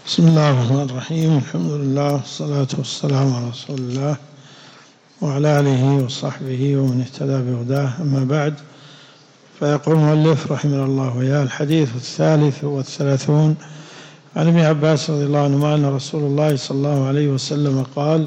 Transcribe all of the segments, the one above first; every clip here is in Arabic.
بسم الله الرحمن الرحيم. الحمد لله والصلاة والسلام على رسول الله وعلى آله وصحبه ومن اهتدى بهداه، أما بعد، فيقول المؤلف رحمه الله وياه: الحديث 33 عن ابن عباس رضي الله عنهما أن رسول الله صلى الله عليه وسلم قال: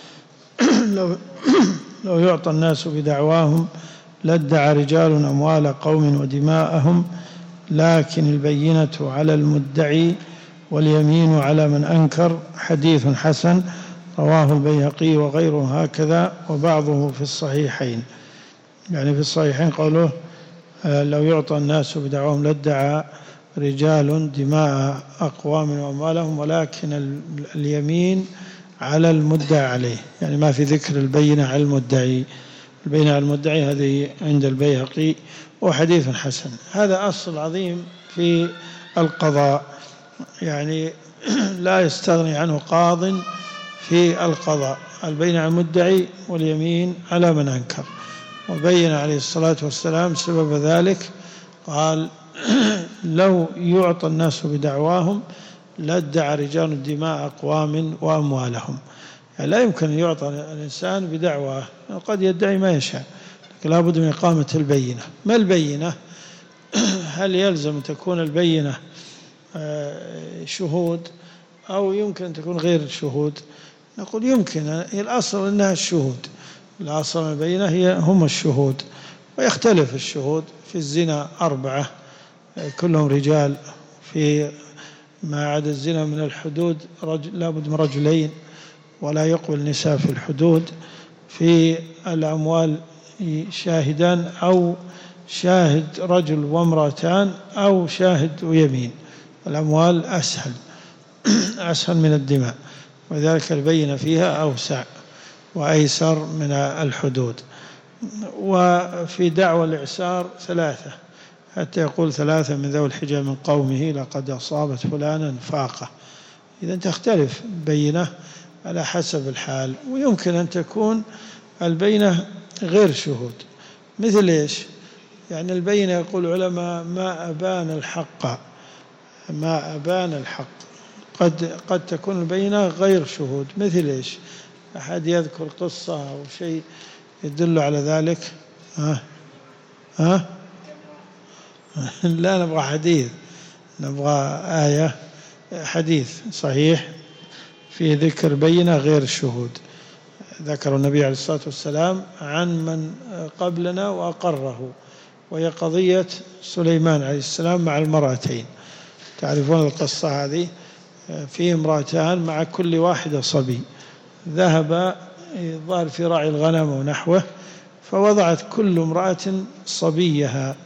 لو يعطى الناس بدعواهم لادعى رجال أموال قوم ودماءهم، لكن البينة على المدعي واليمين على من أنكر. حديث حسن، رواه البيهقي وغيره هكذا، وبعضه في الصحيحين. يعني في الصحيحين قوله: لو يعطى الناس بدعواهم لادعى رجال دماء أقوام وأموالهم، ولكن اليمين على المدعى عليه، يعني ما في ذكر البينة على المدعي. البينة على المدعي هذه عند البيهقي، وحديث حسن. هذا أصل عظيم في القضاء، يعني لا يستغني عنه قاض في القضاء: البينة على المدعي واليمين على من أنكر. وبين عليه الصلاة والسلام سبب ذلك، قال: لو يعطى الناس بدعواهم لادعى رجال الدماء أقوام وأموالهم. يعني لا يمكن أن يعطى الإنسان بدعواه، قد يدعي ما يشاء، لكن لا بد من إقامة البينة. ما البينة؟ هل يلزم تكون البينة شهود، أو يمكن أن تكون غير شهود؟ نقول يمكن. الأصل أنها الشهود، الأصل البينة هم الشهود، ويختلف الشهود. في الزنا 4 كلهم رجال، في ما عدا الزنا من الحدود لا بد من رجلين، ولا يقبل نساء في الحدود. في الأموال شاهدان، أو شاهد رجل وامرأتان، أو شاهد ويمين. الأموال أسهل من الدماء، وذلك البينة فيها أوسع وأيسر من الحدود. وفي دعوى الإعسار 3، حتى يقول 3 من ذوي الحجة من قومه لقد أصابت فلانا فاقة. إذن تختلف البينة على حسب الحال. ويمكن أن تكون البينة غير شهود. مثل إيش؟ يعني البينة يقول العلماء ما أبان الحق. قد تكون البينة غير شهود. مثل إيش؟ أحد يذكر قصة أو شيء يدل على ذلك؟ لا، نبغى حديث، نبغى آية، حديث صحيح في ذكر بينة غير الشهود. ذكر النبي عليه الصلاة والسلام عن من قبلنا وأقره، وهي قضية سليمان عليه السلام مع المرأتين. تعرفون القصة هذه؟ في امرأتان مع كل واحدة صبي، ذهب الظاهر في راعي الغنم ونحوه، فوضعت كل امرأة صبيها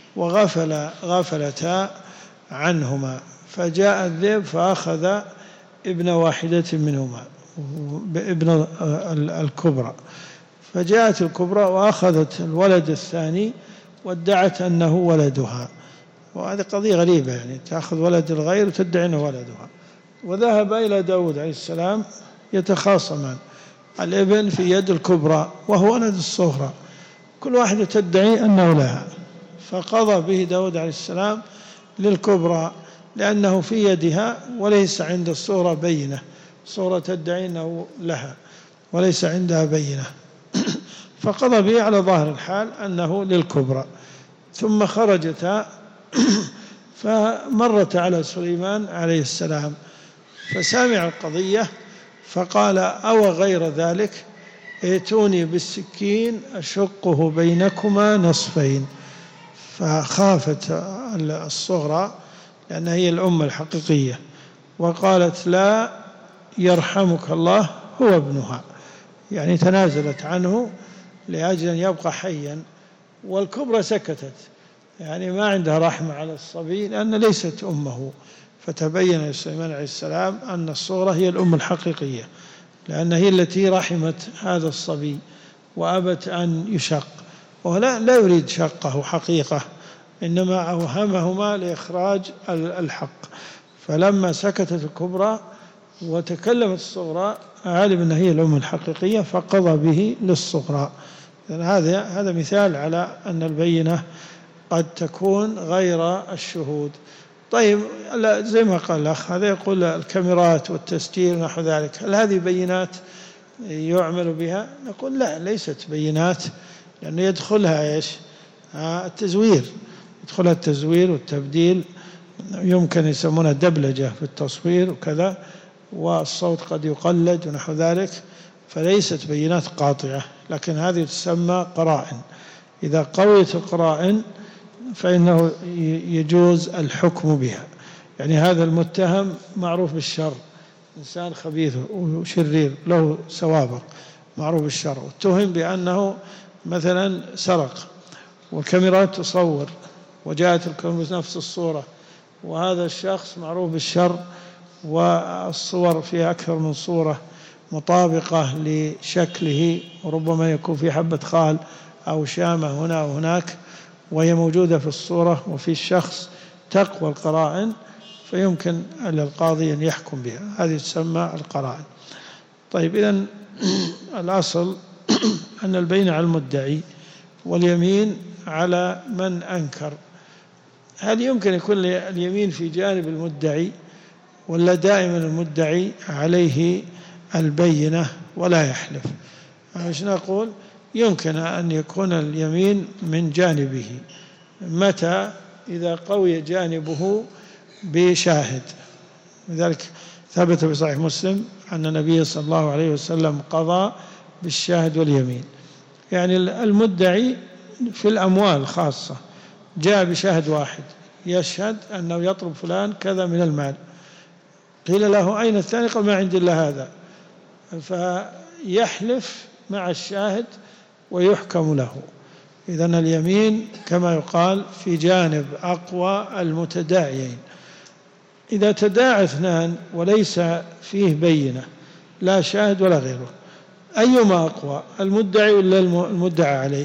وغفلتا عنهما، فجاء الذئب فأخذ ابن واحدة منهما، ابن الكبرى. فجاءت الكبرى وأخذت الولد الثاني وادعت أنه ولدها، وهذه قضية غريبة، يعني تأخذ ولد الغير وتدعي أنه ولدها. وذهب إلى داود عليه السلام يتخاصمان. الابن في يد الكبرى وهو ولد الصغرى، كل واحدة تدعي أنه لها. فقضى به داود عليه السلام للكبرى، لأنه في يدها وليس عند الصغرى بينة. الصغرى تدعي أنه لها وليس عندها بينة، فقضى به على ظاهر الحال أنه للكبرى. ثم خرجتا فمرت على سليمان عليه السلام، فسمع القضية فقال: أو غير ذلك، ائتوني بالسكين أشقه بينكما نصفين. فخافت الصغرى لأنها هي الأم الحقيقية، وقالت: لا يرحمك الله، هو ابنها. يعني تنازلت عنه لأجل أن يبقى حيا. والكبرى سكتت، يعني ما عندها رحمة على الصبي لأن ليست أمه. فتبين لسليمان عليه السلام أن الصغرى هي الأم الحقيقية، لأن هي التي رحمت هذا الصبي وأبت أن يشق، وهو لا يريد شقه حقيقة، إنما أوهمهما لإخراج الحق. فلما سكتت الكبرى وتكلمت الصغرى علم أن هي الأم الحقيقية، فقضى به للصغرى. هذا مثال على أن البينة قد تكون غير الشهود. طيب لا، زي ما قال الأخ هذا يقول الكاميرات والتسجيل ونحو ذلك، هل هذه بينات يعمل بها؟ نقول لا، ليست بينات، لأنه يدخلها إيش؟ التزوير، يدخلها التزوير والتبديل، يمكن يسمونها دبلجة في التصوير وكذا، والصوت قد يقلد ونحو ذلك، فليست بينات قاطعة، لكن هذه تسمى قرائن. إذا قويت القرائن فإنه يجوز الحكم بها. يعني هذا المتهم معروف بالشر، إنسان خبيث وشرير له سوابق، معروف بالشر، واتهم بأنه مثلا سرق، والكاميرات تصور وجاءت الكاميرا بنفس الصورة، وهذا الشخص معروف بالشر والصور فيها أكثر من صورة مطابقة لشكله، وربما يكون في حبة خال أو شامة هنا وهناك، وهي موجودة في الصورة وفي الشخص، تقوى القرائن، فيمكن للقاضي أن يحكم بها، هذه تسمى القرائن. طيب إذن الأصل أن البينة على المدعي واليمين على من أنكر. هل يمكن يكون اليمين في جانب المدعي، ولا دائما المدعي عليه البينة ولا يحلف؟ ايش نقول؟ يمكن أن يكون اليمين من جانبه. متى؟ إذا قوي جانبه بشاهد. لذلك ثبت في صحيح مسلم أن النبي صلى الله عليه وسلم قضى بالشاهد واليمين. يعني المدعي في الأموال خاصة جاء بشاهد واحد يشهد أنه يطلب فلان كذا من المال، قيل له أين الثاني؟ قال ما عندي إلا هذا، فيحلف مع الشاهد ويحكم له. إذن اليمين كما يقال في جانب أقوى المتداعيين. إذا تداعى اثنان وليس فيه بينة، لا شاهد ولا غيره، أيما أقوى، المدعي ولا المدعى عليه؟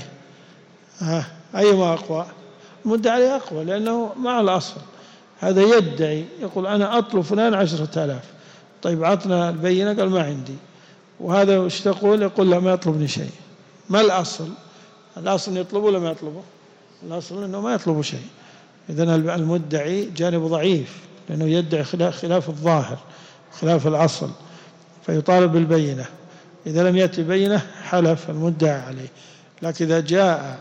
أيما أقوى؟ المدعي عليه أقوى، لأنه مع الأصل. هذا يدعي يقول أنا أطلب فلان 10,000، طيب عطنا البينة، قال ما عندي. وهذا وش تقول؟ يقول لا، ما يطلبني شيء. ما الأصل؟ الأصل يطلبه ولا ما يطلبه؟ الأصل أنه ما يطلبه شيء. إذن المدعي جانب ضعيف، لأنه يدعي خلاف الظاهر، خلاف الأصل، فيطالب بالبينة. إذا لم يأتي بينة حلف المدعي عليه، لكن إذا جاء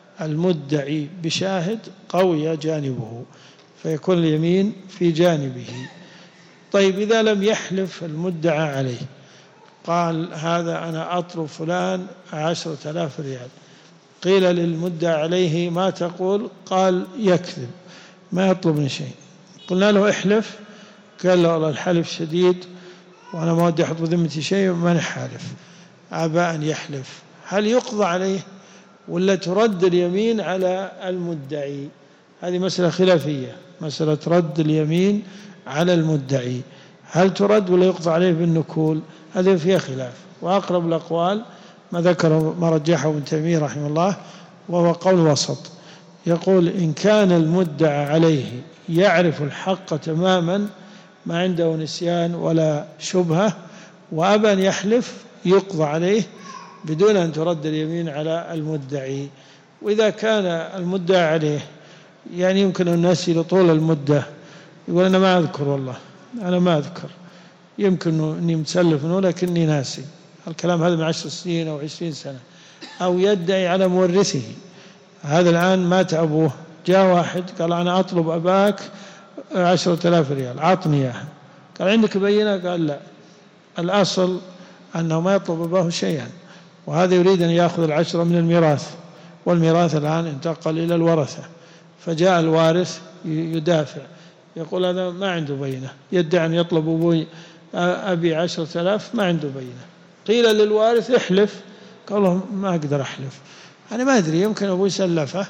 المدعي بشاهد قوي جانبه، فيكون اليمين في جانبه. طيب إذا لم يحلف المدعى عليه، قال هذا أنا أطلب فلان 10,000 ريال، قيل للمدعى عليه ما تقول؟ قال يكذب، ما يطلبني شيء. قلنا له احلف، قال له والله الحلف شديد وأنا ما ودي أحط بذمتي شيء وما نحالف، أبى أن يحلف. هل يقضى عليه ولا ترد اليمين على المدعي؟ هذه مسألة خلافية، مسألة رد اليمين على المدعي، هل ترد ولا يقضى عليه بالنكول؟ هذا فيها خلاف، وأقرب الأقوال ما ذكره ما رجحه ابن تيمية رحمه الله، وهو قول وسط، يقول إن كان المدعى عليه يعرف الحق تماما، ما عنده نسيان ولا شبهة، وأبى أن يحلف، يقضى عليه بدون أن ترد اليمين على المدعي. وإذا كان المدعى عليه يعني يمكن أن نسي لطول المدة، يقول أنا ما أذكر، والله أنا ما أذكر، يمكن أني متسلف لكني ناسي، الكلام هذا من 10 سنين أو 20 سنة، أو يدعي على مورثه، هذا الآن مات أبوه، جاء واحد قال أنا أطلب أباك 10,000 ريال، عطني إياها، قال عندك بينة؟ قال لا. الأصل أنه ما يطلب أباه شيئا، وهذا يريد أن يأخذ 10 من الميراث، والميراث الآن انتقل إلى الورثة، فجاء الوارث يدافع، يقول هذا ما عنده بينة، يدعي أن يطلب أبي 10,000، ما عنده بينة. قيل للوارث احلف، قال له ما أقدر أحلف، أنا ما أدري، يمكن أبوي سلفه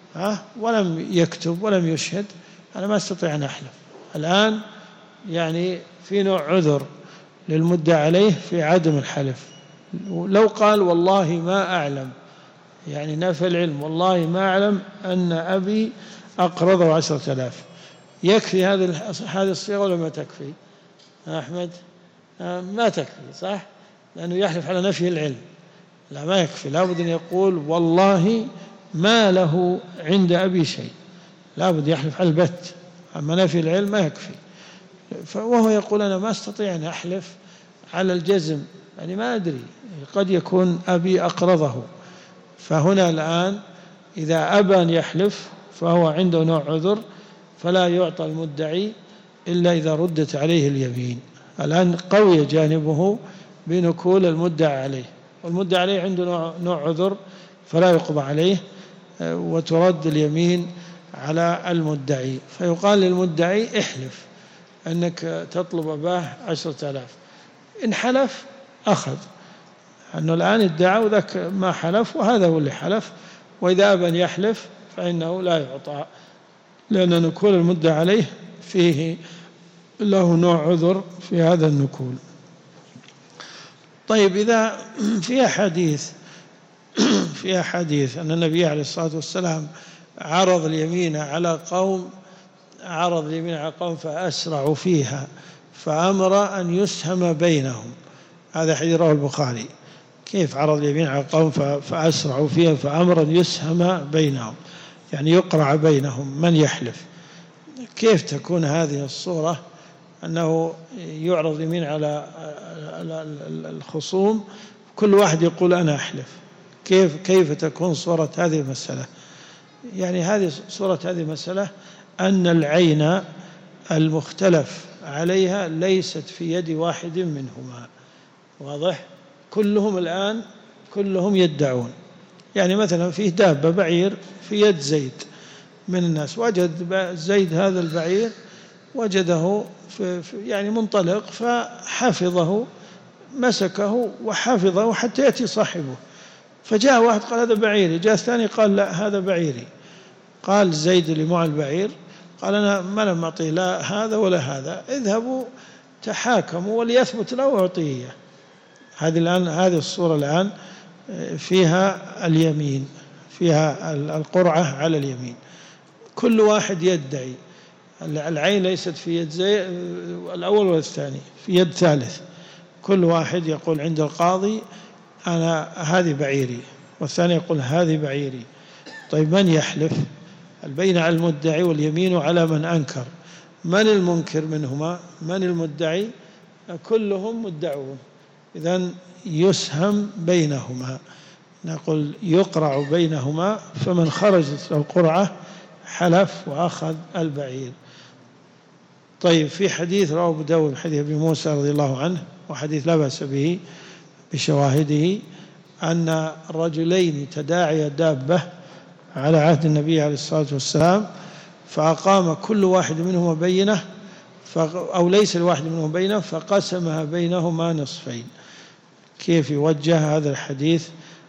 ولم يكتب ولم يشهد، أنا ما أستطيع أن أحلف. الآن يعني في نوع عذر للمدعى عليه في عدم الحلف. لو قال والله ما أعلم، يعني نفى العلم، والله ما أعلم أن أبي أقرضه 10,000، يكفي هذه الصيغة ولا ما تكفي؟ أحمد ما تكفي، صح؟ لأنه يحلف على نفي العلم، لا ما يكفي، لابد أن يقول والله ما له عند أبي شيء، لابد يحلف على البت، أما نفي العلم ما يكفي. وهو يقول أنا ما أستطيع أن أحلف على الجزم، يعني ما أدري، قد يكون أبي أقرضه. فهنا الآن إذا أبى أن يحلف فهو عنده نوع عذر، فلا يعطى المدعي إلا إذا ردت عليه اليمين. الآن قوي جانبه بنكول المدعى عليه، والمدعى عليه عنده نوع عذر فلا يقضى عليه، وترد اليمين على المدعي. فيقال للمدعي احلف أنك تطلب أباه 10,000، إن حلف أخذ، أنه الآن ادعى وذاك ما حلف وهذا هو اللي حلف. وإذا أبى أن يحلف فإنه لا يعطى، لأن نكول المدعى عليه فيه له نوع عذر في هذا النكول. طيب، إذا في حديث أن النبي عليه الصلاة والسلام عرض اليمين على قوم فأسرعوا فيها فأمر أن يسهم بينهم، هذا حديث رواه البخاري. كيف عرض اليمين على قوم فأسرعوا فيها فأمر أن يسهم بينهم، يعني يقرع بينهم من يحلف؟ كيف تكون هذه الصورة أنه يعرض اليمين على الخصوم كل واحد يقول أنا أحلف؟ كيف تكون صورة هذه المسألة؟ يعني صورة هذه المسألة أن العين المختلف عليها ليست في يد واحد منهما، واضح؟ كلهم يدعون. يعني مثلا فيه دابة بعير في يد زيد من الناس، وجد زيد هذا البعير وجده يعني منطلق فحفظه، مسكه وحفظه حتى يأتي صاحبه. فجاء واحد قال هذا بعيري، جاء الثاني قال لا هذا بعيري. قال زيد اللي مع البعير قال أنا ما لم أعطيه لا هذا ولا هذا، اذهبوا تحاكموا وليثبت له أعطيه. هذه الصورة الآن فيها اليمين، فيها القرعة على اليمين، كل واحد يدعي. العين ليست في يد زي الأول ولا الثاني، في يد ثالث. كل واحد يقول عند القاضي أنا هذه بعيري، والثاني يقول هذه بعيري. طيب من يحلف؟ البينة على المدعي واليمين على من أنكر. من المنكر منهما؟ من المدعي؟ كلهم مدعون. إذن يسهم بينهما، نقول يقرع بينهما، فمن خرجت القرعة حلف وأخذ البعير. طيب، في حديث رواه أبو داود حديث أبي موسى رضي الله عنه، وحديث لا بأس به بشواهده، أن رجلين تداعيا دابة على عهد النبي عليه الصلاة والسلام، فأقام كل واحد منهما بينة أو ليس الواحد منهم بينة فقسمها بينهما نصفين. كيف يوجه هذا الحديث؟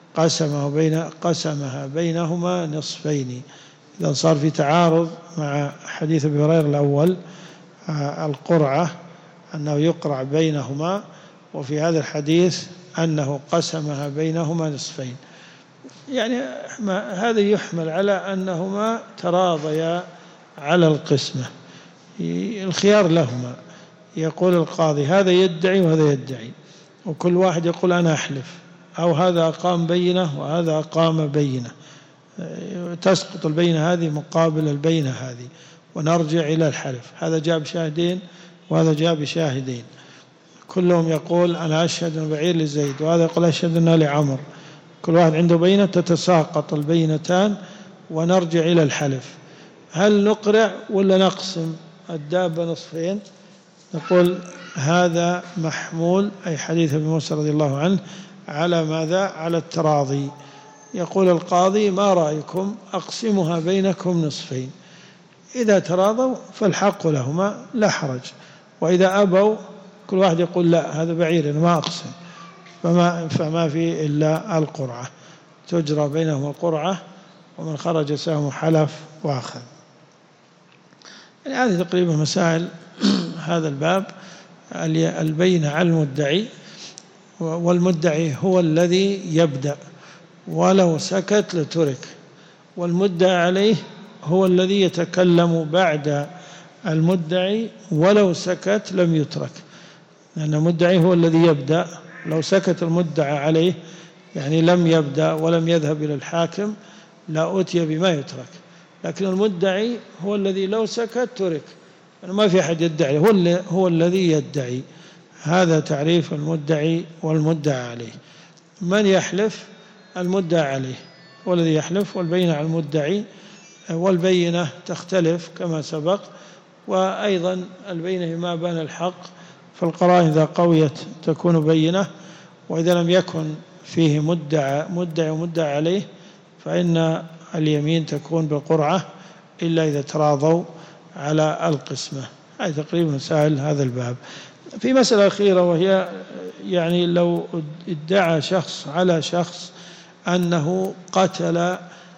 قسمها بينهما نصفين. إذا صار في تعارض مع حديث أبي هريرة الأول القرعة أنه يقرع بينهما، وفي هذا الحديث أنه قسمها بينهما نصفين. يعني هذا يحمل على أنهما تراضيا على القسمة، الخيار لهما. يقول القاضي هذا يدعي وهذا يدعي، وكل واحد يقول أنا أحلف، أو هذا أقام بينة وهذا أقام بينة، تسقط البينة هذه مقابل البينة هذه، ونرجع إلى الحلف. هذا جاب شاهدين وهذا جاب شاهدين، كلهم يقول أنا أشهد أن بعير لزيد، وهذا يقول أشهد أنه لعمر. كل واحد عنده بينة، تتساقط البينتان ونرجع إلى الحلف. هل نقرع ولا نقسم الدابة نصفين؟ نقول هذا محمول، أي حديث ابن موسى رضي الله عنه، على ماذا؟ على التراضي. يقول القاضي ما رأيكم؟ أقسمها بينكم نصفين، إذا تراضوا فالحق لهما لا حرج، وإذا أبوا كل واحد يقول لا هذا بعير ما أقسم، فما في إلا القرعة، تجرى بينهم القرعة، ومن خرج سهم حلف وأخذ. يعني هذه تقريبا مسائل هذا الباب. البينة على المدعي، والمدعي هو الذي يبدأ، ولو سكت لترك، والمدعي عليه هو الذي يتكلم بعد المدعي، ولو سكت لم يترك، لأن المدعي هو الذي يبدأ. لو سكت المدعى عليه يعني لم يبدأ ولم يذهب إلى الحاكم لا أتي بما يترك، لكن المدعي هو الذي لو سكت ترك، يعني ما في أحد يدعي، هو الذي يدعي. هذا تعريف المدعي والمدعى عليه. من يحلف؟ المدعى عليه هو الذي يحلف، والبينة على المدعي، والبينة تختلف كما سبق، وأيضا البينة ما بان الحق، فالقرائن إذا قويت تكون بينة، وإذا لم يكن فيه مدعي ومدعى عليه فإن اليمين تكون بالقرعة إلا إذا تراضوا على القسمة. هذه تقريبا مسائل هذا الباب. في مسألة أخيرة، وهي يعني لو ادعى شخص على شخص أنه قتل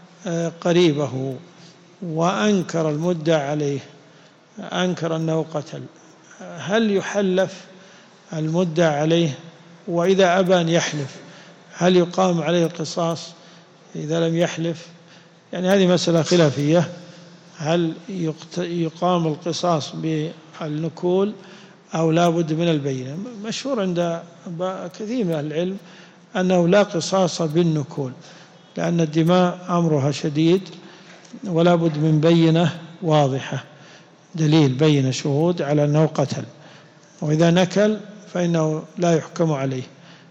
قريبه وأنكر المدعى عليه، أنكر أنه قتل، هل يحلف المدعى عليه؟ وإذا أبى أن يحلف هل يقام عليه القصاص إذا لم يحلف؟ يعني هذه مسألة خلافية، هل يقام القصاص بالنكول أو لا بد من البينة؟ مشهور عند كثير من أهل العلم أنه لا قصاص بالنكول، لأن الدماء أمرها شديد ولا بد من بينة واضحة، دليل بينة شهود على أنه قتل، وإذا نكل فإنه لا يحكم عليه،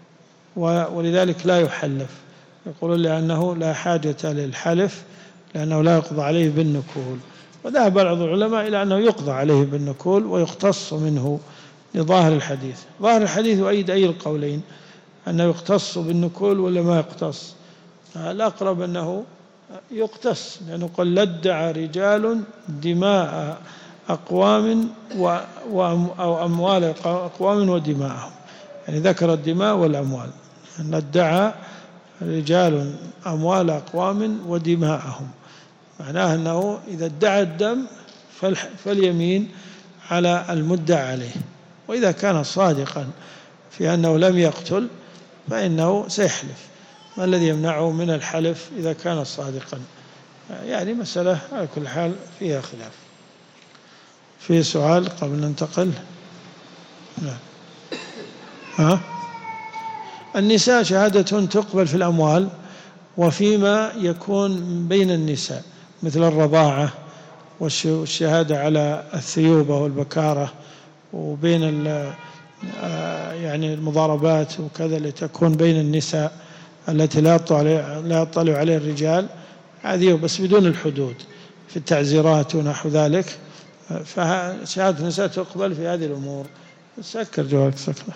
ولذلك لا يحلف، يقولون لأنه لا حاجة للحلف لأنه لا يقضى عليه بالنكول. وذهب بعض العلماء إلى أنه يقضى عليه بالنكول ويقتص منه لظاهر الحديث. ظاهر الحديث يؤيد أي القولين، أنه يقتص بالنكول ولا ما يقتص. الأقرب أنه يقتص، لأنه قال لادعى رجال دماء أقوام أو أموال أقوام ودماءهم، يعني ذكر الدماء والأموال، لادعى رجال أموال أقوام ودماءهم، معناه أنه إذا ادعى الدم فاليمين على المدعى عليه، وإذا كان صادقا في أنه لم يقتل فإنه سيحلف. ما الذي يمنعه من الحلف إذا كان صادقا؟ يعني مسألة على كل حال فيها خلاف. في سؤال قبل ننتقل؟ نعم. النساء شهادة تقبل في الأموال وفيما يكون بين النساء، مثل الرضاعة والشهادة على الثيوبة والبكارة، وبين يعني المضاربات وكذا اللي تكون بين النساء التي لا يطلع عليه الرجال، هذه بس بدون الحدود في التعزيرات ونحو ذلك، فشهادة النساء تقبل في هذه الأمور. سكر جوالك سكر.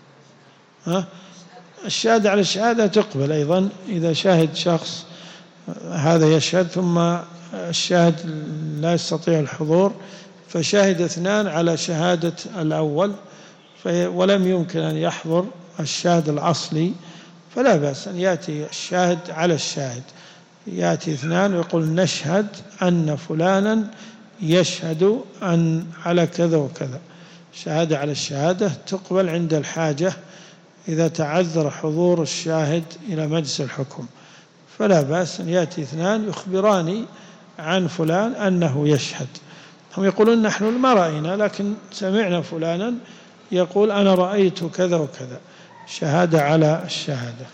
الشهادة على الشهادة تقبل أيضا إذا شاهد شخص هذا يشهد ثم الشاهد لا يستطيع الحضور، فشاهد اثنان على شهادة الأول ولم يمكن أن يحضر الشاهد الأصلي، فلا بأس أن يأتي الشاهد على الشاهد، يأتي اثنان ويقول نشهد أن فلانا يشهد أن على كذا وكذا. شهادة على الشهادة تقبل عند الحاجة إذا تعذر حضور الشاهد إلى مجلس الحكم، فلا بأس أن يأتي اثنان يخبران عن فلان أنه يشهد، هم يقولون نحن ما رأينا لكن سمعنا فلانا يقول أنا رأيت كذا وكذا. شهادة على الشهادة.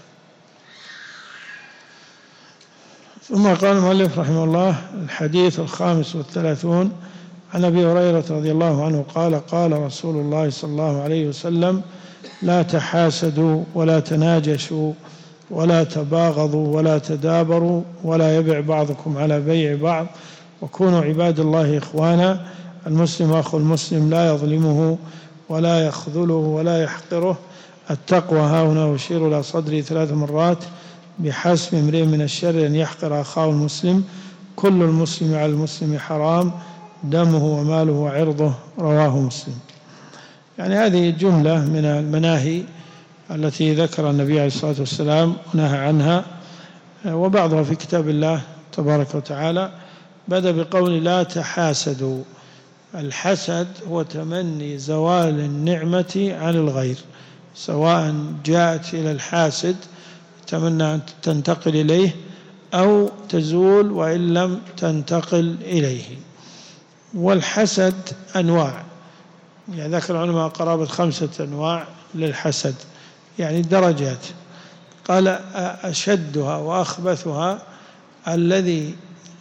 ثم قال المؤلف رحمه الله: الحديث 35 عن أبي هريرة رضي الله عنه قال: قال رسول الله صلى الله عليه وسلم: لا تحاسدوا ولا تناجشوا ولا تباغضوا ولا تدابروا ولا يبع بعضكم على بيع بعض وكونوا عباد الله إخوانا. المسلم أخو المسلم لا يظلمه ولا يخذله ولا يحقره. التقوى هاهنا، ويشير إلى صدره 3 مرات: بحسب امرئ من الشر أن يحقر أخاه المسلم. كل المسلم على المسلم حرام، دمه وماله وعرضه. رواه مسلم. يعني هذه جملة من المناهي التي ذكر النبي عليه الصلاة والسلام ونهى عنها، وبعضها في كتاب الله تبارك وتعالى. بدأ بقول: لا تحاسدوا. الحسد هو تمني زوال النعمة عن الغير، سواء جاءت إلى الحاسد تمنى أن تنتقل إليه أو تزول وإن لم تنتقل إليه. والحسد أنواع، يعني ذكر العلماء قرابة 5 أنواع للحسد، يعني درجات. قال: أشدها وأخبثها الذي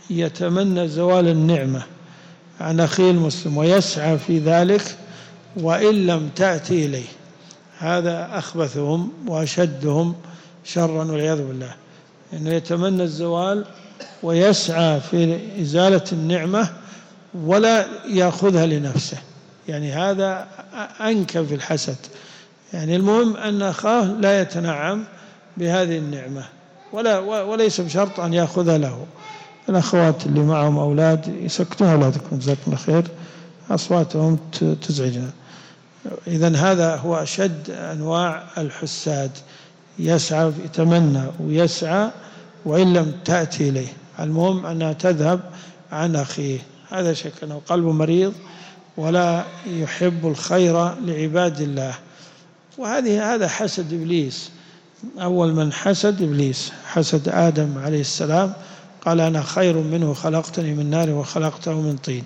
يتمنى زوال النعمة عن أخيه المسلم ويسعى في ذلك وإن لم تأتي إليه، هذا أخبثهم وأشدهم شرا والعياذ بالله، إنه يتمنى الزوال ويسعى في إزالة النعمة ولا يأخذها لنفسه، يعني هذا أنكى في الحسد. يعني المهم أن أخاه لا يتنعم بهذه النعمة وليس بشرط أن يأخذها له. الأخوات اللي معهم أولاد يسكتون أولادكم جزاكم الله خير، أصواتهم تزعجنا. إذن هذا هو أشد أنواع الحساد، يسعى يتمنى ويسعى وإن لم تأتي إليه، المهم أنها تذهب عن أخيه. هذا شك أنه قلب مريض ولا يحب الخير لعباد الله. هذا حسد إبليس. أول من حسد إبليس، حسد آدم عليه السلام، قال أنا خير منه خلقتني من نار وخلقته من طين.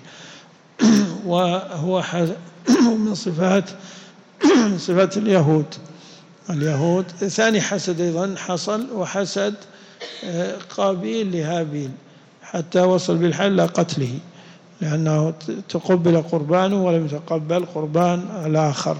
وهو من صفات اليهود. ثاني حسد أيضا حصل، وحسد قابيل لهابيل حتى وصل بالحال إلى قتله، لأنه تقبل قربانه ولم يتقبل قربان الآخر،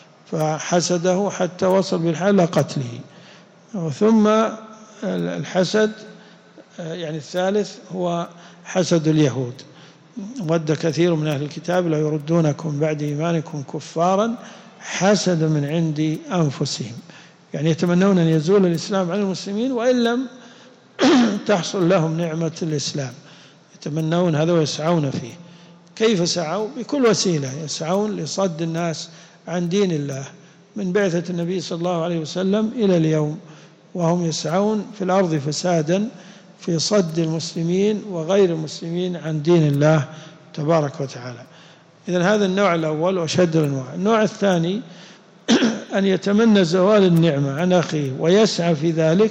فحسده حتى وصل بالحال إلى قتله. ثم الحسد يعني الثالث هو حسد اليهود. ود كثير من أهل الكتاب لو يردونكم بعد إيمانكم كفارا حسدا من عند أنفسهم، يعني يتمنون أن يزول الإسلام عن المسلمين وإن لم تحصل لهم نعمة الإسلام، يتمنون هذا ويسعون فيه. كيف سعوا؟ بكل وسيلة يسعون لصد الناس عن دين الله، من بعثة النبي صلى الله عليه وسلم إلى اليوم وهم يسعون في الأرض فسادا في صد المسلمين وغير المسلمين عن دين الله تبارك وتعالى. إذن هذا النوع الأول وأشد الأنواع. النوع الثاني أن يتمنى زوال النعمة عن أخيه ويسعى في ذلك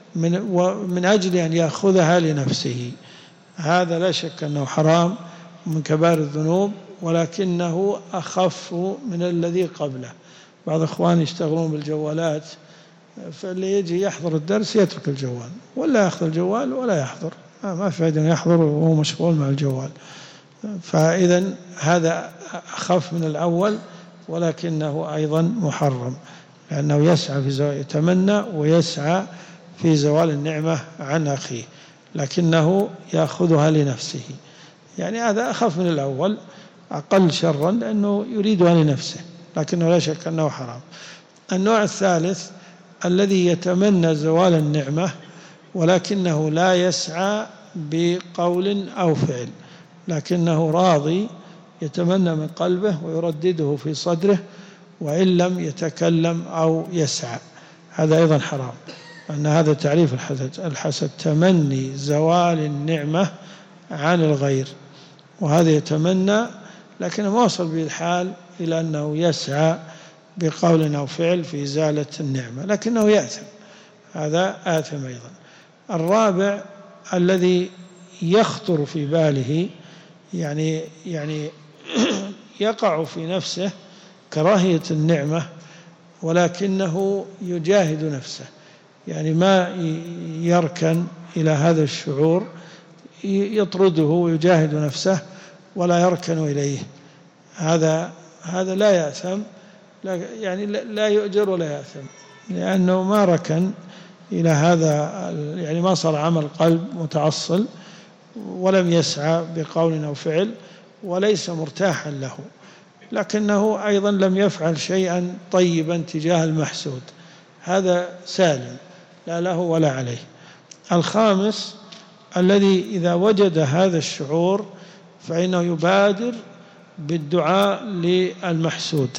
من أجل أن يأخذها لنفسه. هذا لا شك أنه حرام من كبار الذنوب، ولكنه أخف من الذي قبله. بعض أخوان يشتغلون بالجوالات، فاللي يجي يحضر الدرس يترك الجوال، ولا يأخذ الجوال ولا يحضر، ما في فائدة يحضر وهو مشغول مع الجوال. فإذا هذا أخف من الأول، ولكنه أيضا محرم، لأنه يتمنى ويسعى في زوال النعمة عن أخيه، لكنه يأخذها لنفسه. يعني هذا أخف من الأول، أقل شرا، لأنه يريدها لنفسه، لكنه لا شك أنه حرام. النوع الثالث الذي يتمنى زوال النعمة ولكنه لا يسعى بقول أو فعل، لكنه راضي، يتمنى من قلبه ويردده في صدره وإن لم يتكلم أو يسعى، هذا أيضا حرام. أن هذا تعريف الحسد تمني زوال النعمة عن الغير، وهذا يتمنى لكنه ما وصل به الحال إلى أنه يسعى بقول أو فعل في إزالة النعمة، لكنه يأثم، هذا آثم أيضا. الرابع الذي يخطر في باله، يعني يقع في نفسه كراهية النعمة ولكنه يجاهد نفسه، يعني ما يركن إلى هذا الشعور، يطرده ويجاهد نفسه ولا يركن إليه. هذا لا يأثم، يعني لا يؤجر ولا يأثم، لأنه ما ركن إلى هذا، يعني ما صار عمل قلب متعصل ولم يسعى بقول أو فعل وليس مرتاحا له، لكنه أيضا لم يفعل شيئا طيبا تجاه المحسود، هذا سالم لا له ولا عليه. الخامس الذي إذا وجد هذا الشعور فإنه يبادر بالدعاء للمحسود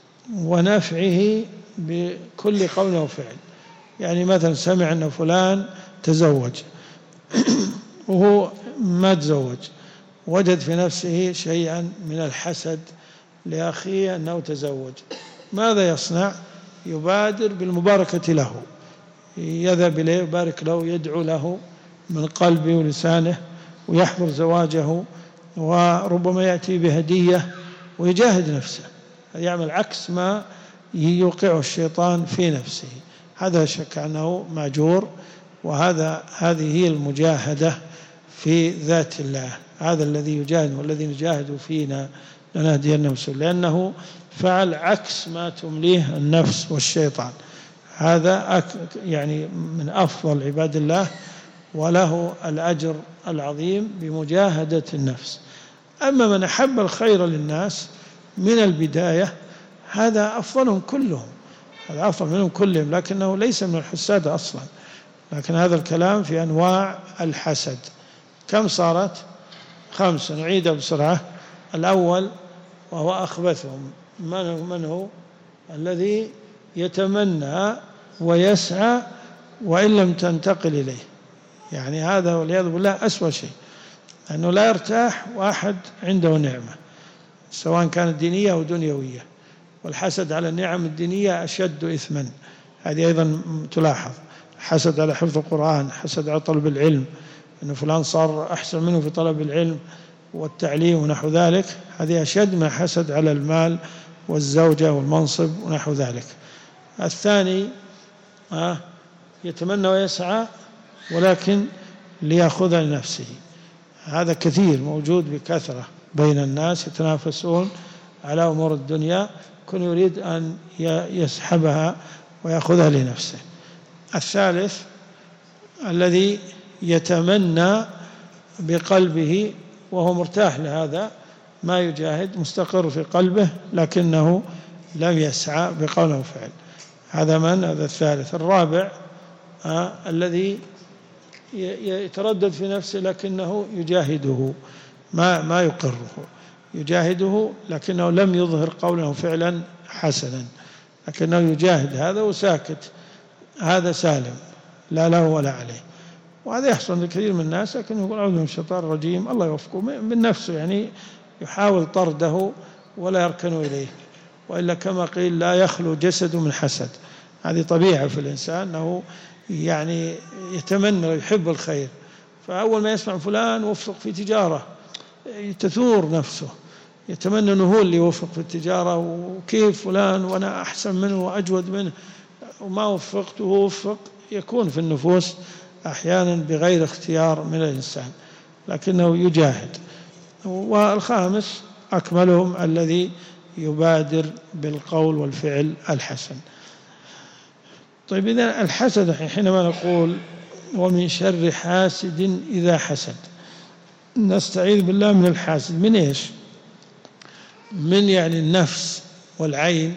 ونفعه بكل قول وفعل. يعني مثلا سمع أن فلان تزوج وهو ما تزوج، وجد في نفسه شيئا من الحسد لأخيه أنه تزوج، ماذا يصنع؟ يبادر بالمباركة له، يذهب إليه يبارك له، يدعو له من قلبه ولسانه، ويحضر زواجه، وربما يأتي بهدية ويجاهد نفسه، يعمل عكس ما يوقع الشيطان في نفسه. هذا شك أنه مأجور، هذه هي المجاهدة في ذات الله. هذا الذي يجاهد والذي نجاهد فينا لنهدينهم سبلا، لأنه فعل عكس ما تمليه النفس والشيطان. هذا يعني من أفضل عباد الله، وله الأجر العظيم بمجاهدة النفس. أما من أحب الخير للناس من البداية هذا أفضلهم كلهم، هذا أفضل منهم كلهم، لكنه ليس من الحساد أصلا. لكن هذا الكلام في أنواع الحسد. كم صارت؟ 5. نعيدها بسرعة. الأول وهو أخبثهم، من هو؟ الذي يتمنى ويسعى وإن لم تنتقل إليه. يعني هذا والعياذ بالله أسوأ شيء، أنه لا يرتاح واحد عنده نعمة سواء كانت دينية أو دنيوية. والحسد على النعم الدينية أشد إثما، هذه أيضا تلاحظ. حسد على حفظ القرآن، حسد على طلب العلم، أن فلان صار أحسن منه في طلب العلم والتعليم ونحو ذلك، هذه أشد ما حسد على المال والزوجة والمنصب ونحو ذلك. الثاني يتمنى ويسعى ولكن ليأخذ لنفسه. هذا كثير موجود بكثرة بين الناس، يتنافسون على أمور الدنيا، كل يريد أن يسحبها ويأخذها لنفسه. الثالث الذي يتمنى بقلبه وهو مرتاح لهذا ما يجاهد، مستقر في قلبه لكنه لم يسعى بقول وفعل. هذا هذا الثالث. الرابع الذي يتردد في نفسه لكنه يجاهده، ما يقره، يجاهده لكنه لم يظهر قولا وفعلا حسنا، لكنه يجاهد هذا وساكت، هذا سالم لا له ولا عليه. وهذا يحصل لكثير من الناس، لكن يقول أعوذ من الشيطان الرجيم، الله يوفقه من نفسه، يعني يحاول طرده ولا يركن إليه. وإلا كما قيل لا يخلو جسد من حسد. هذه طبيعة في الإنسان، أنه يعني يتمنى ويحب الخير، فأول ما يسمع فلان وفق في تجارة تثور نفسه، يتمنى أنه هو اللي يوفق في التجارة، وكيف فلان وأنا أحسن منه وأجود منه وما وفقت وهو وفق. يكون في النفوس أحيانا بغير اختيار من الإنسان، لكنه يجاهد. والخامس أكملهم الذي يبادر بالقول والفعل الحسن. طيب، إذن الحسد حينما نقول ومن شر حاسد إذا حسد، نستعيذ بالله من الحاسد. من إيش؟ من يعني النفس والعين،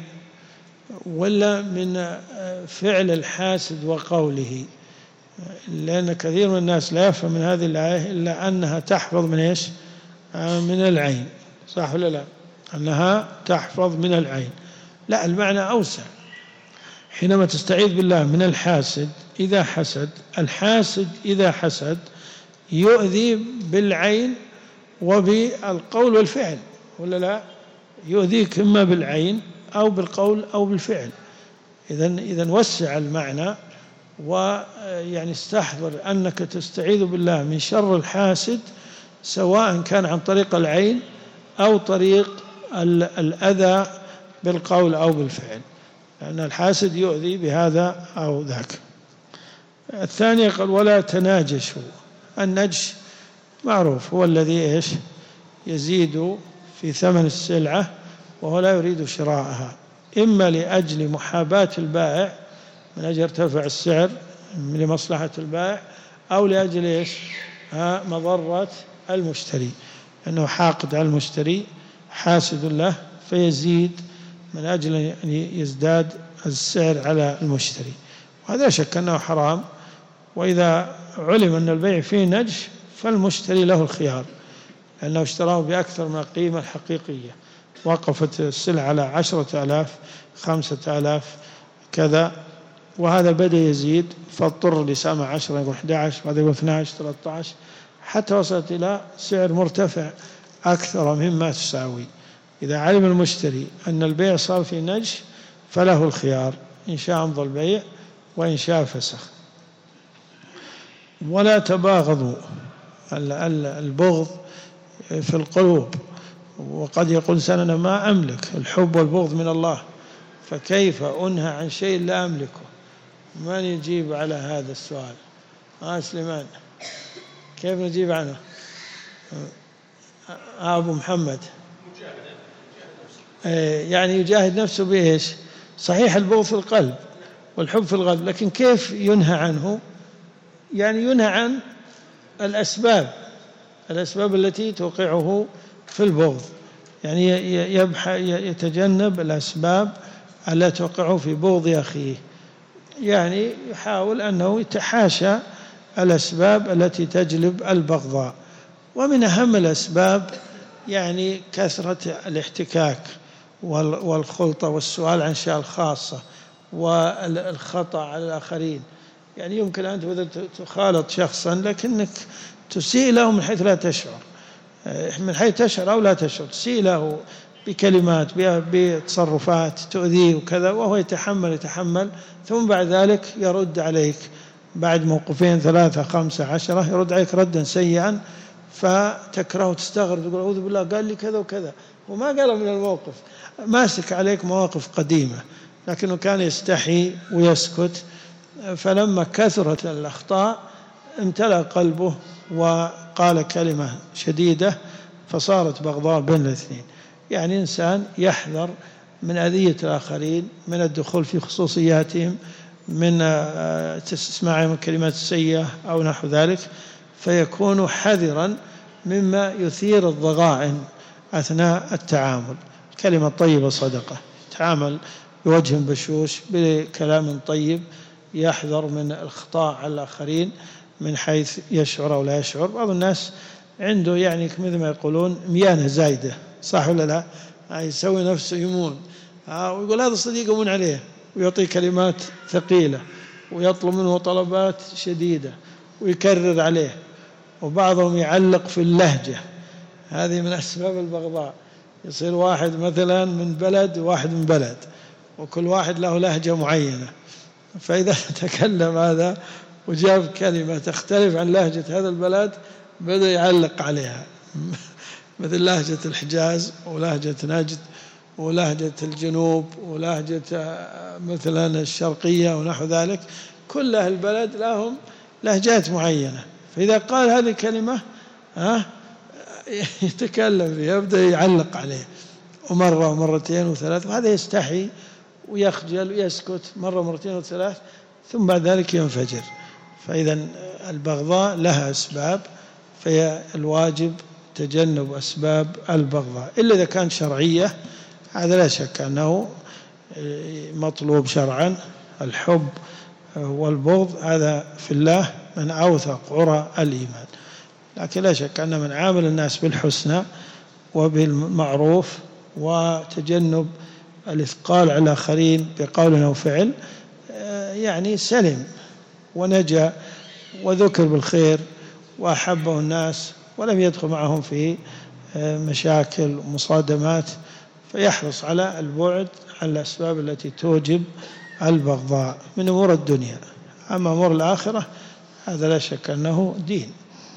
ولا من فعل الحاسد وقوله؟ لأن كثير من الناس لا يفهم من هذه الآية إلا أنها تحفظ من إيش؟ من العين، صح ولا لا؟ أنها تحفظ من العين. لا، المعنى أوسع. حينما تستعيذ بالله من الحاسد إذا حسد، الحاسد إذا حسد يؤذي بالعين وبالقول والفعل، ولا لا؟ يؤذيك إما بالعين أو بالقول أو بالفعل. إذن وسع المعنى، ويعني استحضر أنك تستعيذ بالله من شر الحاسد، سواء كان عن طريق العين أو طريق الأذى بالقول أو بالفعل، لأن الحاسد يؤذي بهذا أو ذاك. الثاني قال ولا تناجشوا. النجش معروف، هو الذي إيش؟ يزيد في ثمن السلعة وهو لا يريد شراءها، إما لأجل محاباة البائع من أجل ارتفع السعر لمصلحة البائع، أو لأجل إيش؟ مضرة المشتري، أنه حاقد على المشتري حاسد له فيزيد من أجل أن يزداد السعر على المشتري، وهذا شك أنه حرام. وإذا علم أن البيع فيه نجش فالمشتري له الخيار، لأنه اشتراه بأكثر من القيمة الحقيقية، وقفت السلعة على 10,000 5,000 كذا، وهذا بدأ يزيد فاضطر لسامع 10 يقول 11 وهذا يقول 12 13 حتى وصلت إلى سعر مرتفع أكثر مما تساوي. إذا علم المشتري أن البيع صار في نجش فله الخيار، إن شاء أمضى البيع وإن شاء فسخ. ولا تباغضوا. البغض في القلوب، وقد يقول أنا ما أملك. الحب والبغض من الله، فكيف أنهى عن شيء لا أملكه؟ من يجيب على هذا السؤال؟ سليمان، كيف نجيب عنه؟ أبو محمد يعني يجاهد نفسه بإيش؟ صحيح البغض في القلب والحب في القلب، لكن كيف ينهى عنه؟ يعني ينهى عن الأسباب التي توقعه في البغض، يعني يتجنب الأسباب التي توقعه في بغض أخيه، يعني يحاول أنه يتحاشى الأسباب التي تجلب البغضاء. ومن أهم الأسباب يعني كثرة الاحتكاك والخلطة والسؤال عن شأن الخاصة والخطأ على الآخرين. يعني يمكن أن تخالط شخصا لكنك تسيء له من حيث لا تشعر، من حيث تشعر أو لا تشعر، تسيء له بكلمات بتصرفات تؤذيه وكذا، وهو يتحمل ثم بعد ذلك يرد عليك بعد موقفين 3 5 10 يرد عليك ردا سيئا فتكره تستغرب تقول أعوذ بالله قال لي كذا وكذا، وما قال من الموقف، ماسك عليك مواقف قديمة لكنه كان يستحي ويسكت. فلما كثرت الأخطاء امتلأ قلبه وقال كلمة شديدة فصارت بغضاء بين الاثنين. يعني إنسان يحذر من أذية الآخرين، من الدخول في خصوصياتهم، من تسماعهم الكلمات السيئة أو نحو ذلك، فيكون حذرا مما يثير الضغائن أثناء التعامل. كلمة طيبة صدقة، تعامل بوجه بشوش بكلام طيب، يحذر من الخطأ على الآخرين من حيث يشعر أو لا يشعر. بعض الناس عنده يعني مثل ما يقولون ميانة زايدة، صح ولا لا؟ يسوي نفسه يمون ويقول هذا صديق يمون عليه ويعطيه كلمات ثقيلة ويطلب منه طلبات شديدة ويكرر عليه. وبعضهم يعلق في اللهجة، هذه من أسباب البغضاء. يصير واحد مثلا من بلد وواحد من بلد وكل واحد له لهجة معينة، فإذا تكلم هذا وجاب كلمة تختلف عن لهجة هذا البلد بدأ يعلق عليها مثل لهجة الحجاز ولهجة نجد ولهجة الجنوب ولهجة مثلا الشرقية ونحو ذلك. كل أهل البلد لهم لهجات معينة، فإذا قال هذه الكلمة يتكلم فيها يبدأ يعلق عليه، ومرة ومرتين وثلاث، وهذا يستحي ويخجل ويسكت مرة ومرتين وثلاث ثم بعد ذلك ينفجر. فإذا البغضاء لها أسباب، فالواجب تجنب أسباب البغضاء إلا إذا كانت شرعية، هذا لا شك أنه مطلوب شرعا. الحب والبغض هذا في الله من أوثق عرى الإيمان، لكن لا شك أن من عامل الناس بالحسنى وبالمعروف وتجنب الإثقال على الآخرين بقول أو فعل يعني سلم ونجا وذكر بالخير وأحبه الناس ولم يدخل معهم في مشاكل ومصادمات، فيحرص على البعد عن الأسباب التي توجب البغضاء من أمور الدنيا. أما أمور الآخرة هذا لا شك أنه دين.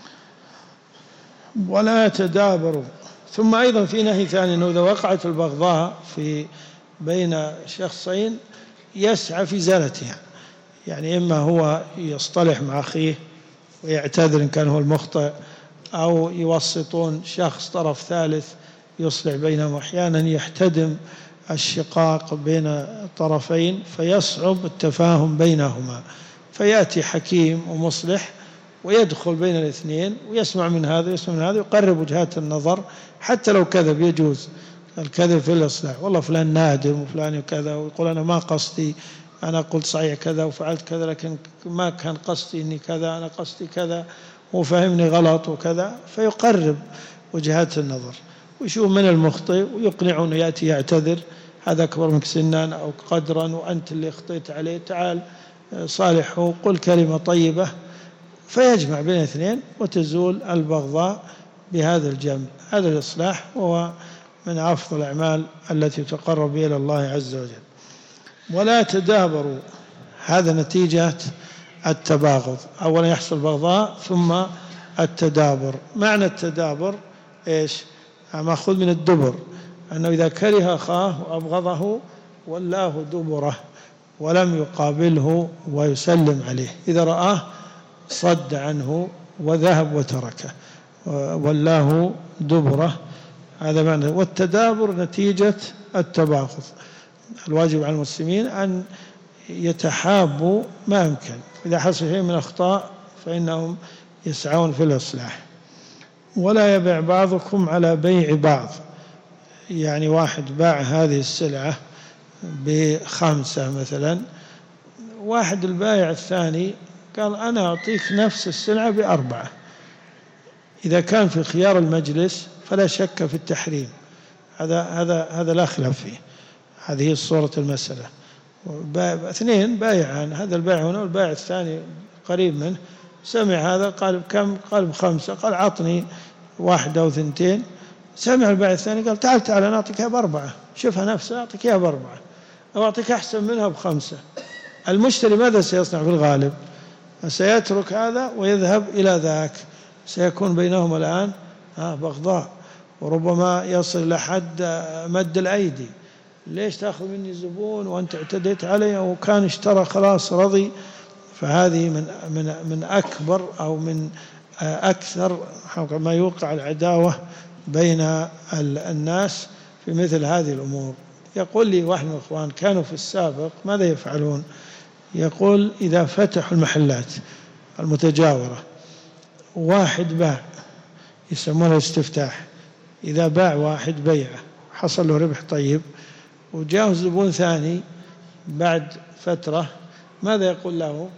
ولا تدابروا. ثم أيضا في نهي ثاني أنه إذا وقعت البغضاء في بين شخصين يسعى في إزالتها، يعني إما هو يصطلح مع أخيه ويعتذر إن كان هو المخطئ، أو يوسطون شخص طرف ثالث يصلح بينهم. أحيانا يحتدم الشقاق بين الطرفين فيصعب التفاهم بينهما، فيأتي حكيم ومصلح ويدخل بين الاثنين ويسمع من هذا ويسمع من هذا، يقرب وجهات النظر حتى لو كذب، يجوز الكذب في الإصلاح، والله فلان نادم وفلان كذا، ويقول أنا ما قصدي، أنا قلت صحيح كذا وفعلت كذا لكن ما كان قصدي إني كذا، أنا قصدي كذا وفهمني غلط وكذا، فيقرب وجهات النظر ويشوف من المخطئ ويقنعه أنه يأتي يعتذر، هذا أكبر منك سنا أو قدرا وأنت اللي اخطيت عليه، تعال صالحه قل كلمة طيبة، فيجمع بين الاثنين وتزول البغضاء بهذا الجمع. هذا الإصلاح وهو من أفضل الأعمال التي تقرب إلى الله عز وجل. ولا تدابروا، هذا نتيجة التباغض، أولا يحصل بغضاء ثم التدابر. معنى التدابر إيش؟ مأخوذ من الدبر، أنه إذا كره أخاه وأبغضه ولاه دبره ولم يقابله ويسلم عليه، إذا رآه صد عنه وذهب وتركه والله دبره. هذا معنى. والتدابر نتيجة التباغض. الواجب على المسلمين أن يتحابوا ما يمكن، إذا حصل شيء من أخطاء فإنهم يسعون في الإصلاح. ولا يبيع بعضكم على بيع بعض، يعني واحد باع هذه السلعة ب5 مثلا، واحد البائع الثاني قال أنا أعطيك نفس السلعة ب4. إذا كان في خيار المجلس فلا شك في التحريم، هذا لا خلاف فيه. هذه صورة المسألة. 2 بايعان، هذا البائع هنا والبائع الثاني قريب منه، سمع هذا قال بكم؟ قال ب5. قال عطني 1 أو 2. سمع البائع الثاني قال تعال أنا أعطيك إياها ب4، شوفها نفسها أعطيك إياها ب4 أو أعطيك أحسن منها ب5. المشتري ماذا سيصنع في الغالب؟ سيترك هذا ويذهب إلى ذاك، سيكون بينهما الآن بغضاء، وربما يصل إلى حد مد الأيدي. ليش تأخذ مني زبون وأنت اعتديت عليه وكان اشترى خلاص رضي؟ فهذه من أكبر أو من أكثر ما يوقع العداوة بين الناس في مثل هذه الأمور. يقول لي واحد من الإخوان كانوا في السابق ماذا يفعلون؟ يقول إذا فتحوا المحلات المتجاورة واحد باع، يسمونه الاستفتاح، إذا باع واحد بيعه حصل له ربح طيب، وجاءه زبون ثاني بعد فترة، ماذا يقول له؟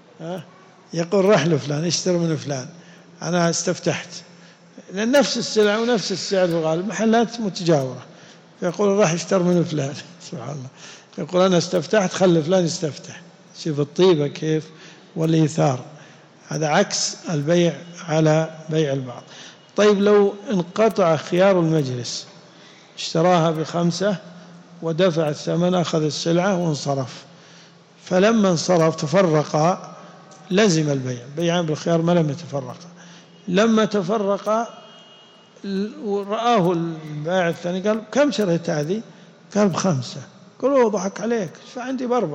يقول راح لفلان اشتري من فلان، أنا استفتحت، لأن نفس السلعة ونفس السعر في الغالب، محلات متجاورة، يقول راح اشتري من فلان. سبحان الله. يقول أنا استفتحت، خلي فلان يستفتح. شوف الطيبة كيف والإيثار. هذا عكس البيع على بيع البعض. طيب لو انقطع خيار المجلس، اشتراها ب5 ودفع الثمن، أخذ السلعة وانصرف، فلما انصرف تفرقا لزم البيع، بيعان بالخيار ما لم يتفرقا. لما تفرقا ورآه البائع الثاني قال كم شريت هذه؟ قال ب5. قالوا ضحك عليك، فعندي ب4.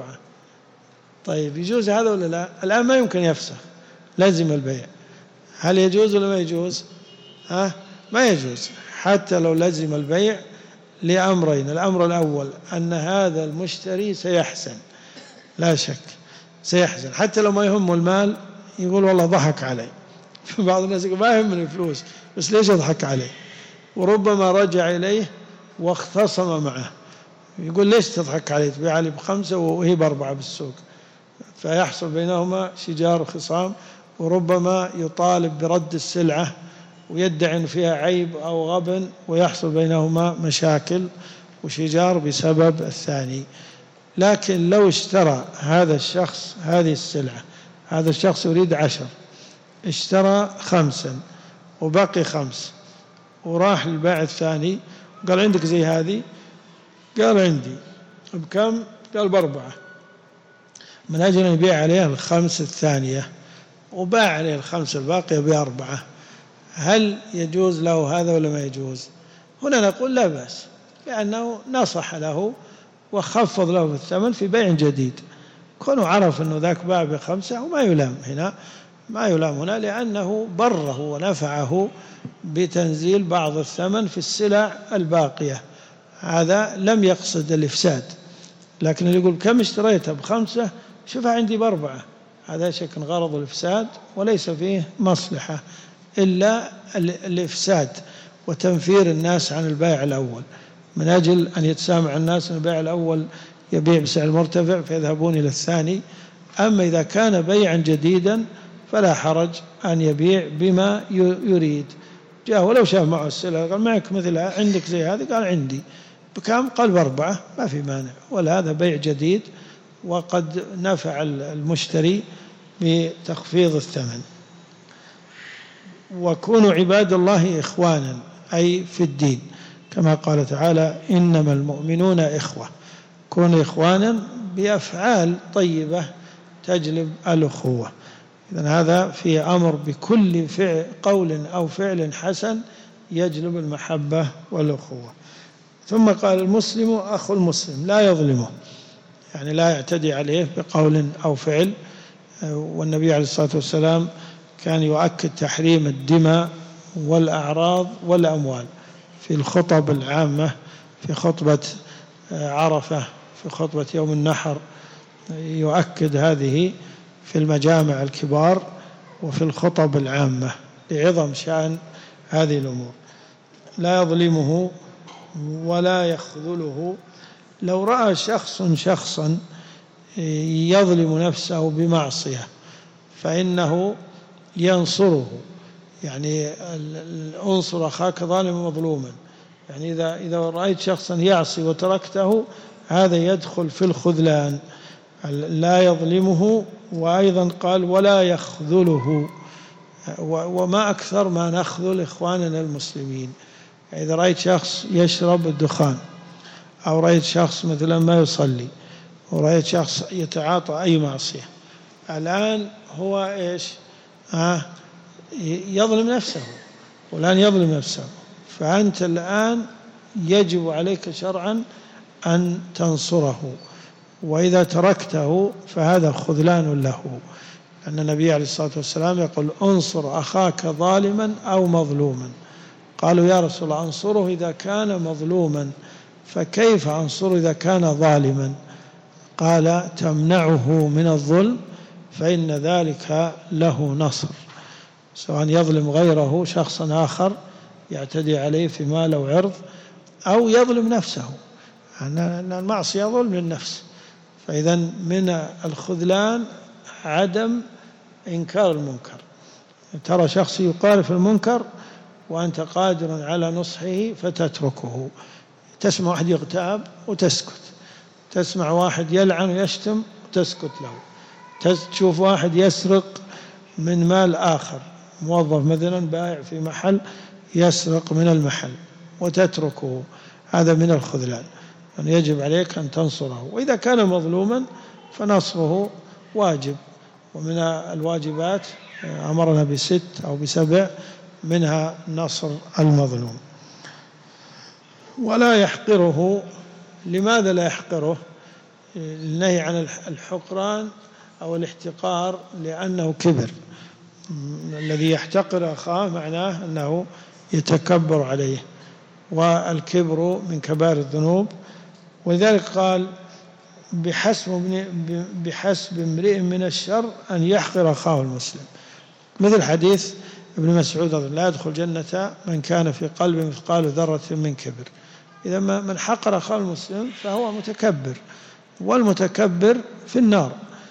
طيب يجوز هذا ولا لا؟ الآن ما يمكن يفسخ، لازم البيع. هل يجوز ولا ما يجوز؟ ما يجوز حتى لو لزم البيع لأمرين. الأمر الأول أن هذا المشتري سيحسن، لا شك سيحسن، حتى لو ما يهم المال، يقول والله ضحك علي. بعض الناس يقول ما يهمني الفلوس بس ليش أضحك عليه؟ وربما رجع إليه واختصم معه، يقول ليش تضحك علي؟ تبيع لي ب5 وهي ب4 بالسوق، فيحصل بينهما شجار وخصام، وربما يطالب برد السلعة ويدعي أن فيها عيب أو غبن، ويحصل بينهما مشاكل وشجار بسبب الثاني. لكن لو اشترى هذا الشخص هذه السلعة، هذا الشخص يريد 10، اشترى 5 وبقي 5، وراح للبائع الثاني قال عندك زي هذه؟ قال عندي. بكم؟ قال ب4. من أجل أن يبيع عليها ال5 الثانية وباع عليه ال5 الباقية ب4، هل يجوز له هذا ولا ما يجوز؟ هنا نقول لا بأس، لأنه نصح له وخفض له في الثمن في بيع جديد. كونه عرف أنه ذاك باع ب5 وما يلام هنا، ما يلام هنا، لأنه بره ونفعه بتنزيل بعض الثمن في السلع الباقية، هذا لم يقصد الإفساد. لكن اللي يقول كم اشتريتها ب5 شوفها عندي ب4، هذا شكل غرض الإفساد وليس فيه مصلحة إلا الإفساد وتنفير الناس عن البائع الأول، من أجل أن يتسامع الناس أن البائع الأول يبيع بسعر مرتفع فيذهبون إلى الثاني. أما إذا كان بيعا جديدا فلا حرج أن يبيع بما يريد. جاء ولو شاف معه السلعة قال معك مثلها، عندك زي هذه؟ قال عندي. بكم؟ قال ب4، ما في مانع، ولا هذا بيع جديد وقد نفع المشتري بتخفيض الثمن. وكونوا عباد الله إخوانا، أي في الدين، كما قال تعالى إنما المؤمنون إخوة. كونوا إخوانا بأفعال طيبة تجلب الأخوة. إذن هذا في أمر بكل قول أو فعل حسن يجلب المحبة والأخوة. ثم قال المسلم أخو المسلم لا يظلمه، يعني لا يعتدي عليه بقول أو فعل. والنبي عليه الصلاة والسلام كان يؤكد تحريم الدماء والأعراض والأموال في الخطب العامة، في خطبة عرفة، في خطبة يوم النحر، يؤكد هذه في المجامع الكبار وفي الخطب العامة لعظم شأن هذه الأمور. لا يظلمه ولا يخذله. لو رأى شخصا يظلم نفسه بمعصية فإنه ينصره، يعني انصر أخاك ظالما مظلوما، يعني إذا رأيت شخصا يعصي وتركته هذا يدخل في الخذلان. لا يظلمه، وأيضا قال ولا يخذله، وما أكثر ما نخذل إخواننا المسلمين. إذا رأيت شخص يشرب الدخان، أو رأيت شخص مثلا ما يصلي، ورأيت شخص يتعاطى أي معصية، الآن هو إيش؟ يظلم نفسه، والآن يظلم نفسه، فأنت الآن يجب عليك شرعا أن تنصره، وإذا تركته فهذا خذلان له. أن النبي عليه الصلاة والسلام يقول انصر أخاك ظالما أو مظلوما. قالوا يا رسول الله أنصره إذا كان مظلوما، فكيف أنصره إذا كان ظالما؟ قال تمنعه من الظلم فإن ذلك له نصر، سواء يظلم غيره شخصا آخر يعتدي عليه في مال أو عرض، أو يظلم نفسه، أن المعصية ظلم للنفس. فإذا من الخذلان عدم إنكار المنكر. ترى شخص يقارف المنكر وأنت قادر على نصحه فتتركه. تسمع واحد يغتاب وتسكت، تسمع واحد يلعن ويشتم وتسكت له، تشوف واحد يسرق من مال آخر، موظف مثلا بائع في محل يسرق من المحل وتتركه، هذا من الخذلان. يعني يجب عليك أن تنصره، وإذا كان مظلوما فنصره واجب. ومن الواجبات أمرنا ب6 أو ب7، منها نصر المظلوم. ولا يحقره. لماذا لا يحقره؟ النهي عن الحقران أو الاحتقار لأنه كبر. الذي يحتقر أخاه معناه أنه يتكبر عليه، والكبر من كبائر الذنوب. ولذلك قال بحسب امرئ من الشر أن يحقر أخاه المسلم، مثل حديث ابن مسعود لا يدخل جنة من كان في قلبه مثقال ذرة من كبر. إذا من حقر أخاه المسلم فهو متكبر، والمتكبر في النار،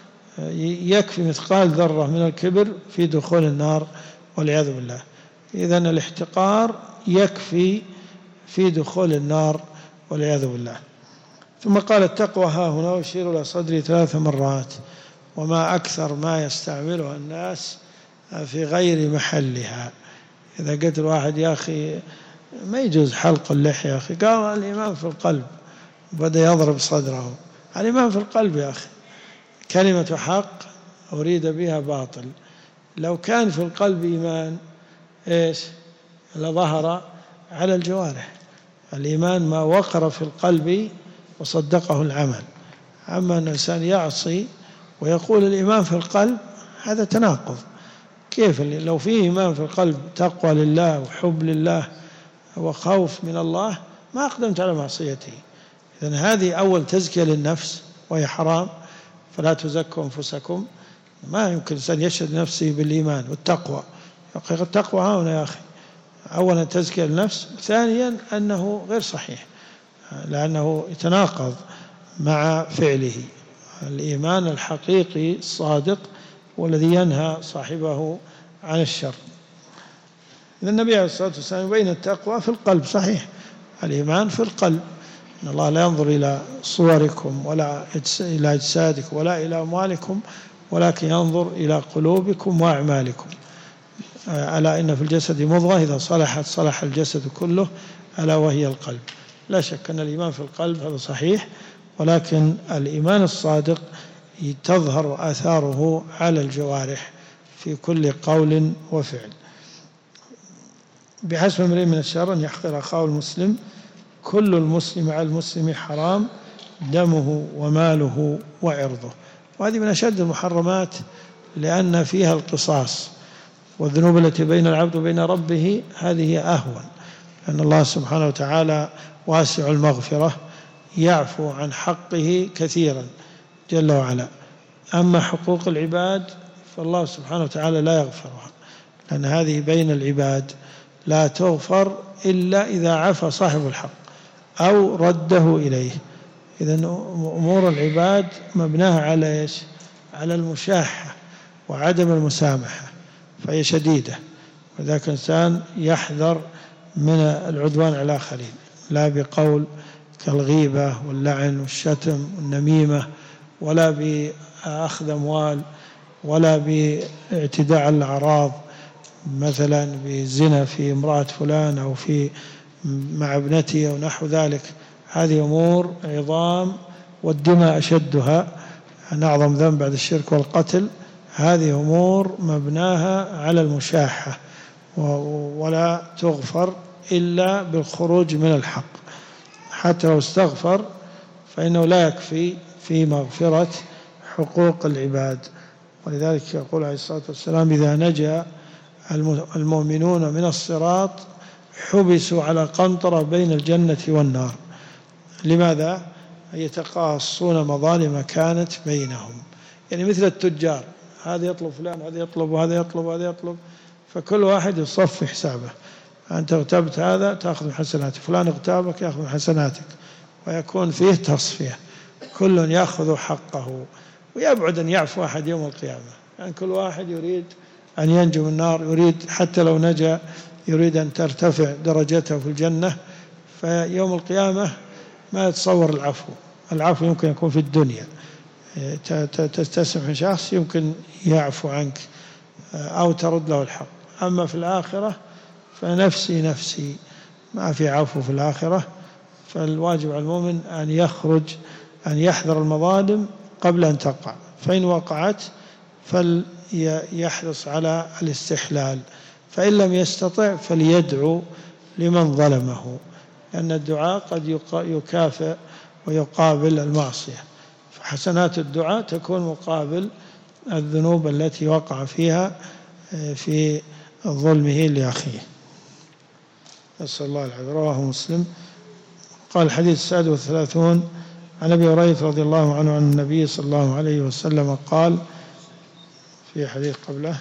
يكفي مثقال ذرة من الكبر في دخول النار والعياذ بالله. إذن الاحتقار يكفي في دخول النار والعياذ بالله. ثم قال التقوى ها هنا، ويشير إلى صدري 3 مرات، وما أكثر ما يستعملها الناس في غير محلها. إذا قلت الواحد يا أخي ما يجوز حلق اللحية يا أخي، قال الإيمان في القلب، بدأ يضرب صدره. الإيمان في القلب يا أخي، كلمة حق أريد بها باطل. لو كان في القلب إيمان إيش لظهر على الجوارح. الإيمان ما وقر في القلب وصدقه العمل. أما أن الإنسان يعصي ويقول الإيمان في القلب، هذا تناقض. كيف لو فيه إيمان في القلب، تقوى لله وحب لله وخوف من الله، ما أقدمت على معصيته. إذن هذه أول تزكية للنفس، وهي حرام، فلا تزكوا أنفسكم. ما يمكن الإنسان يشهد نفسه بالإيمان والتقوى. التقوى هنا يا أخي، أولا تزكية للنفس، ثانيا أنه غير صحيح لأنه يتناقض مع فعله. الإيمان الحقيقي الصادق والذي ينهى صاحبه عن الشر. إذا النبي عليه الصلاة والسلام بين التقوى في القلب، صحيح الإيمان في القلب، إن الله لا ينظر إلى صوركم ولا إلى أجسادكم ولا إلى أموالكم، ولكن ينظر إلى قلوبكم وأعمالكم. ألا إن في الجسد مضغة إذا صلحت صلح الجسد كله ألا وهي القلب. لا شك أن الإيمان في القلب هذا صحيح، ولكن الإيمان الصادق تظهر آثاره على الجوارح في كل قول وفعل. بحسب امرئ من الشر أن يحقر أخاه المسلم. كل المسلم على المسلم حرام دمه وماله وعرضه. وهذه من أشد المحرمات لأن فيها القصاص، والذنوب التي بين العبد وبين ربه هذه أهون، لأن الله سبحانه وتعالى واسع المغفرة يعفو عن حقه كثيرا جل وعلا. أما حقوق العباد فالله سبحانه وتعالى لا يغفرها، لأن هذه بين العباد لا تغفر إلا إذا عفى صاحب الحق أو رده إليه. إذن أمور العباد مبناها على إيش؟ على المشاحة وعدم المسامحة، فهي شديدة، وذاك الإنسان يحذر من العدوان على الآخرين، لا بقول كالغيبة واللعن والشتم والنميمة، ولا بأخذ أموال، ولا باعتداء على الأعراض، مثلا بزنا في امرأة فلان أو في مع ابنته أو نحو ذلك. هذه أمور عظام، والدماء أشدها، أن أعظم ذنب بعد الشرك والقتل. هذه أمور مبناها على المشاحة ولا تغفر إلا بالخروج من الحق. حتى لو استغفر فإنه لا يكفي في مغفرة حقوق العباد. ولذلك يقول عليه الصلاة والسلام: إذا نجا المؤمنون من الصراط حبسوا على قنطرة بين الجنة والنار. لماذا؟ يتقاصون مظالم كانت بينهم، يعني مثل التجار، هذا يطلب فلان، هذا يطلب، وهذا يطلب، وهذا يطلب، فكل واحد يصفي حسابه. أنت اغتبت هذا تأخذ من حسناتك، فلان اغتابك يأخذ من حسناتك، ويكون فيه تصفية، كل يأخذ حقه. ويبعد أن يعفو أحد يوم القيامة، يعني كل واحد يريد أن ينجو من النار، يريد حتى لو نجا يريد أن ترتفع درجته في الجنة. فيوم القيامة ما يتصور العفو. العفو يمكن يكون في الدنيا، تستسمح شخص يمكن يعفو عنك أو ترد له الحق. أما في الآخرة فنفسي نفسي، ما في عفو في الآخرة. فالواجب على المؤمن أن يخرج، أن يحذر المظالم قبل أن تقع، فإن وقعت فليحرص على الاستحلال، فإن لم يستطع فليدعو لمن ظلمه، لأن الدعاء قد يكافئ ويقابل المعصية. فحسنات الدعاء تكون مقابل الذنوب التي وقع فيها في ظلمه لأخيه. نسأل الله العافية. رواه مسلم. قال الحديث 39 عن أبي هريرة رضي الله عنه عن النبي صلى الله عليه وسلم قال، في حديث قبله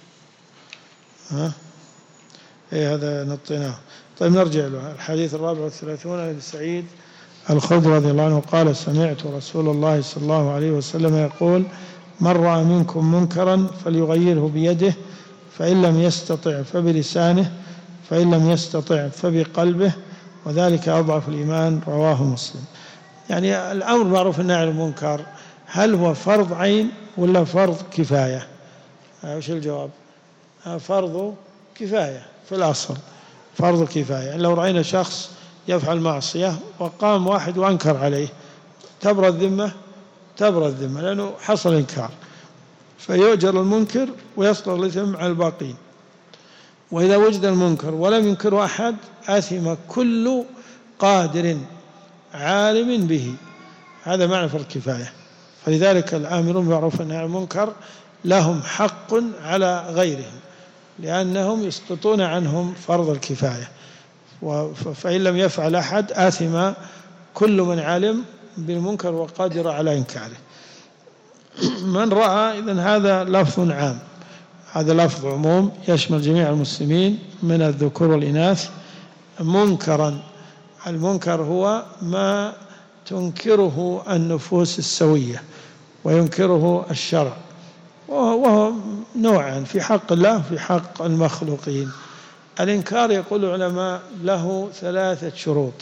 هذا نطيناه. طيب نرجع له. الحديث 34 عن أبي سعيد الخدري رضي الله عنه قال: سمعت رسول الله صلى الله عليه وسلم يقول: من رأى منكم منكرا فليغيره بيده، فإن لم يستطع فبلسانه، فإن لم يستطع فبقلبه، وذلك أضعف الإيمان. رواه مسلم. يعني الأمر معروف النهي عن المنكر، هل هو فرض عين ولا فرض كفاية؟ وش الجواب؟ فرض كفاية في الأصل، فرض كفاية. يعني لو رأينا شخص يفعل معصية وقام واحد وأنكر عليه، تبرى الذمة، تبرى الذمة، لأنه حصل إنكار، فيؤجر المنكر ويصدر الإثم على الباقين. وإذا وجد المنكر ولم ينكره أحد آثم كل قادر عالم به. هذا معنى فرض كفاية. فلذلك الآمرون بالمعروف والنهي عن المنكر لهم حق على غيرهم، لأنهم يسقطون عنهم فرض الكفاية. فإن لم يفعل أحد آثم كل من علم بالمنكر وقادر على إنكاره. من رأى، إذن هذا لفظ عام، هذا لفظ عموم يشمل جميع المسلمين من الذكور والإناث. منكرا، المنكر هو ما تنكره النفوس السوية وينكره الشرع، وهو نوعان، في حق الله وفي حق المخلوقين. الإنكار يقول العلماء له 3 شروط.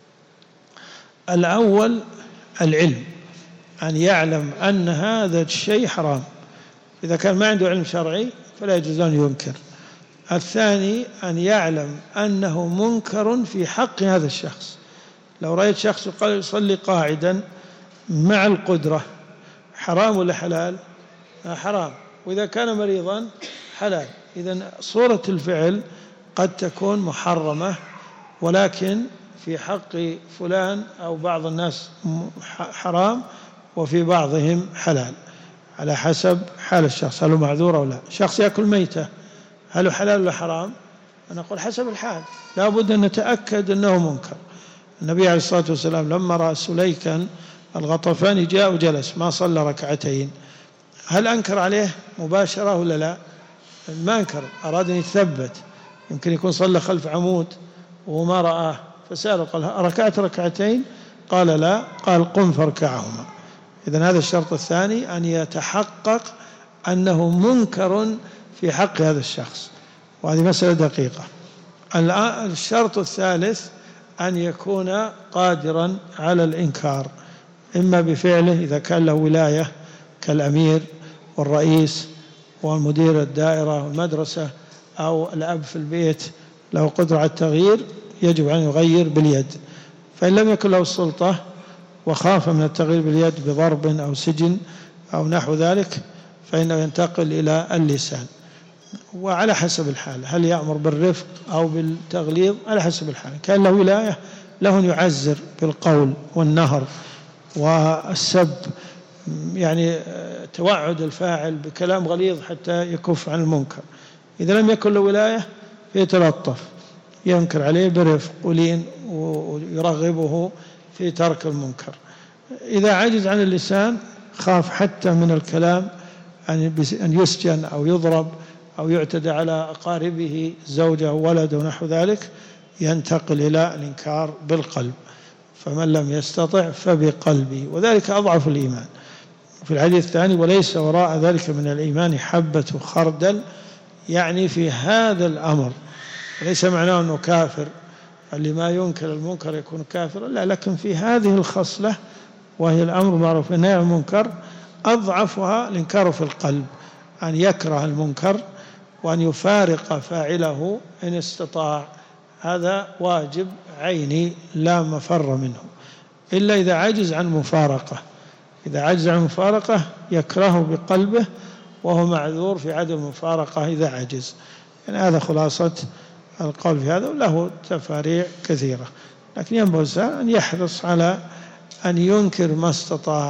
الأول العلم، أن يعلم أن هذا الشيء حرام، إذا كان ما عنده علم شرعي فلا يجوز أن ينكر. الثاني أن يعلم أنه منكر في حق هذا الشخص. لو رأيت شخص يصلي قاعدا مع القدرة، حرام ولا حلال؟ حرام. وإذا كان مريضا حلال. إذن صورة الفعل قد تكون محرمة، ولكن في حق فلان أو بعض الناس حرام، وفي بعضهم حلال، على حسب حال الشخص، هل هو معذور أو لا. شخص يأكل ميتة هل هو حلال ولا حرام؟ أنا أقول حسب الحال، لا بد أن نتأكد أنه منكر. النبي عليه الصلاة والسلام لما رأى سليكا الغطفاني جاء وجلس ما صلى ركعتين، هل أنكر عليه مباشرة ولا لا؟ ما أنكر، أراد أن يتثبت، يمكن يكون صلى خلف عمود وما رآه فسأله قال ركعت ركعتين؟ قال لا، قال قم فاركعهما. إذن هذا الشرط الثاني، أن يتحقق أنه منكر في حق هذا الشخص، وهذه مسألة دقيقة. الشرط الثالث أن يكون قادرا على الإنكار، إما بفعله إذا كان له ولاية كالأمير والرئيس والمدير الدائرة والمدرسة، أو الأب في البيت له قدرة على التغيير يجب أن يغير باليد. فإن لم يكن له السلطة وخاف من التغيير باليد بضرب أو سجن أو نحو ذلك فإنه ينتقل إلى اللسان، وعلى حسب الحال، هل يأمر بالرفق أو بالتغليظ على حسب الحال. كان له ولاية له أن يعزر بالقول والنهر والسب، يعني توعد الفاعل بكلام غليظ حتى يكف عن المنكر. إذا لم يكن له ولاية فيتلطف، ينكر عليه برفق ولين ويرغبه في ترك المنكر. إذا عجز عن اللسان خاف حتى من الكلام أن يسجن أو يضرب أو يعتدى على أقاربه زوجه وولد ونحو ذلك، ينتقل إلى الإنكار بالقلب. فمن لم يستطع فبقلبه، وذلك أضعف الإيمان. في الحديث الثاني وليس وراء ذلك من الإيمان حبة خردل، يعني في هذا الأمر ليس معناه أنه كافر، اللي ما ينكر المنكر يكون كافرا، لا، لكن في هذه الخصلة وهي الأمر بالمعروف والنهي عن المنكر أضعفها الإنكار في القلب، أن يكره المنكر وأن يفارق فاعله إن استطاع. هذا واجب عيني لا مفر منه، إلا إذا عجز عن مفارقة. إذا عجز عن مفارقة يكرهه بقلبه وهو معذور في عدم المفارقة إذا عجز. يعني هذا خلاصة القول في هذا، وله تفاريع كثيرة، لكن ينبغي الإنسان أن يحرص على أن ينكر ما استطاع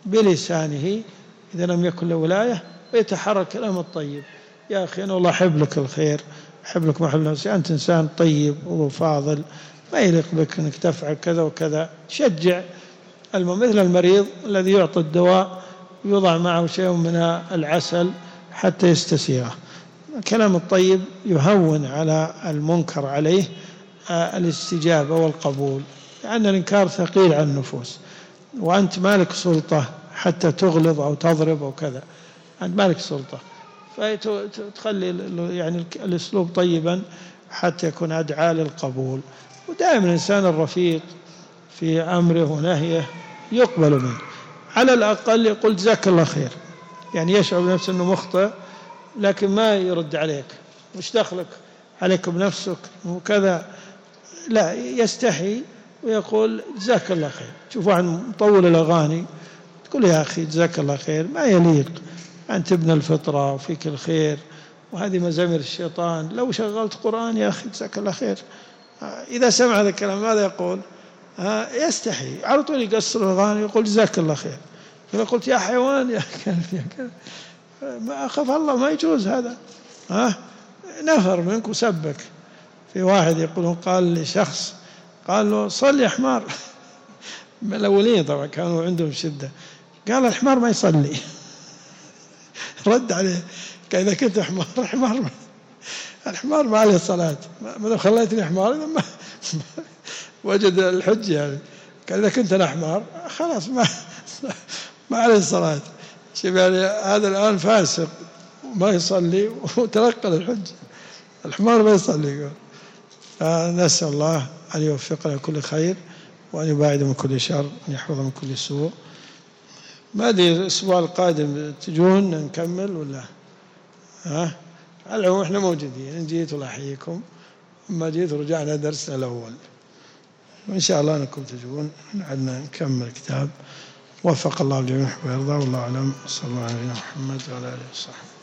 بلسانه إذا لم يكن له ولاية، ويتحرك كلام الطيب. يا أخي أنا والله أحب لك الخير، أحب لك ما أحب نفسي، أنت إنسان طيب وفاضل، ما يليق بك أنك تفعل كذا وكذا. شجع مثل المريض الذي يعطى الدواء يوضع معه شيء من العسل حتى يستسيغه. الكلام الطيب يهون على المنكر عليه الاستجابة والقبول، لأن الإنكار ثقيل على النفوس، وأنت مالك سلطة حتى تغلظ أو تضرب أو كذا، أنت مالك سلطة، فتخلي يعني الأسلوب طيبا حتى يكون أدعى للقبول. ودائما الإنسان الرفيق في أمره ونهيه يقبل منه، على الأقل يقول جزاك الله خير، يعني يشعر بنفسه أنه مخطئ لكن ما يرد عليك، مش دخلك عليك بنفسك وكذا، لا، يستحي ويقول جزاك الله خير. تشوف واحد مطول الأغاني تقول يا أخي جزاك الله خير، ما يليق، أنت ابن الفطرة وفيك الخير، وهذه مزامير الشيطان، لو شغلت قرآن يا أخي جزاك الله خير. إذا سمع هذا الكلام ماذا يقول؟ يستحي على طول يقصر الأغاني ويقول جزاك الله خير. فإذا قلت يا حيوان يا كلب يا كلب، ما أخاف الله، ما يجوز هذا، نفر منك وسبك. في واحد يقولون قال لشخص قال له صل يا حمار، من الأولين طبعا كانوا عندهم شدة، قال الحمار ما يصلي. رد عليه قال إذا كنت الحمار ما عليه صلاة، ما خليتني حمار إذا ما وجد الحج يعني. قال إذا كنت أنا حمار خلاص ما عليه صلاة. شوف يعني هذا الآن فاسق وما يصلي وتلقى الحج، الحمار ما يصلي. فنسأل الله أن يوفقنا كل خير وأن يباعد من كل شر وأن يحفظ من كل سوء. ما أدري الأسبوع القادم تجون نكمل ولا؟ العموم إحنا موجودين، إن جيت الله يحييكم، أما جيت رجعنا درسنا الأول، وإن شاء الله أنكم تجون عندنا نكمل الكتاب. وفق الله الجميع ويرضى، والله أعلم. صلى الله على محمد وعلى آله وصحبه.